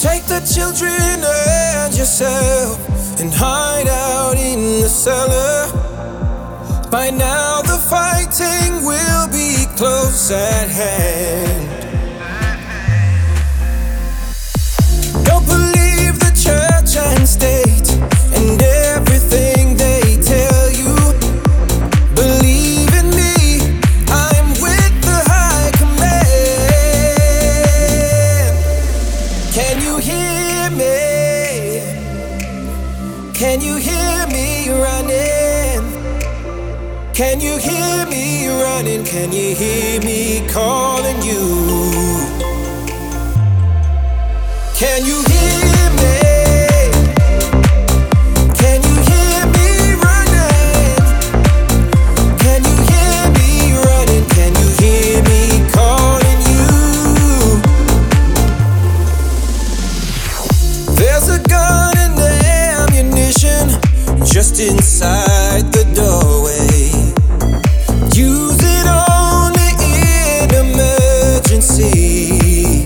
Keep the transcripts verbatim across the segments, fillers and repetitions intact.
Take the children and yourself and hide out in the cellar. By now the fighting will be close at hand. Don't believe the church and state and everything they tell you. Believe in me, I'm with the high command. Can you hear me? Can you hear me running? Can you hear me running? Can you hear me calling you? Can you hear me? Can you hear me running? Can you hear me running? Can you hear me calling you? There's a gun and ammunition just inside the doorway. Use it only in emergency.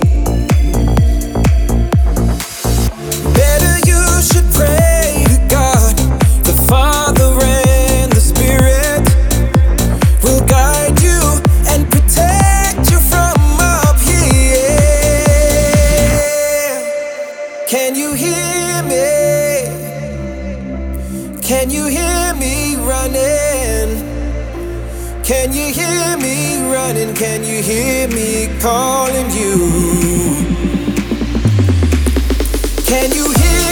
Better you should pray to God, the Father and the Spirit will guide you and protect you from up here. Can you hear me? Can you hear me running? Can you hear me running? Can you hear me calling you? Can you hear